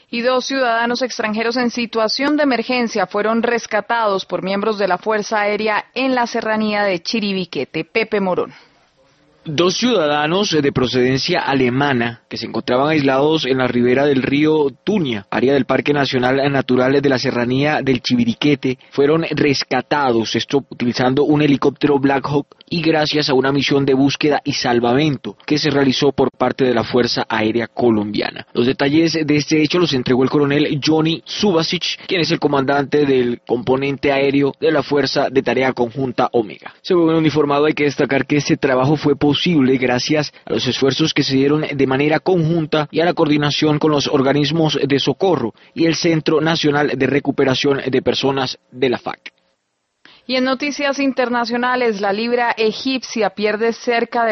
Y 2 ciudadanos extranjeros en situación de emergencia fueron rescatados por miembros de la Fuerza Aérea en la serranía de Chiribiquete. Pepe Morón. 2 ciudadanos de procedencia alemana que se encontraban aislados en la ribera del río Tunia, área del Parque Nacional Natural de la Serranía del Chiribiquete, fueron rescatados, esto utilizando un helicóptero Black Hawk y gracias a una misión de búsqueda y salvamento que se realizó por parte de la Fuerza Aérea Colombiana. Los detalles de este hecho los entregó el coronel Johnny Subasic, quien es el comandante del componente aéreo de la Fuerza de Tarea Conjunta Omega. Según el uniformado, hay que destacar que este trabajo fue posible gracias a los esfuerzos que se dieron de manera conjunta y a la coordinación con los organismos de socorro y el Centro Nacional de Recuperación de Personas de la FAC. Y en noticias internacionales, la libra egipcia pierde cerca de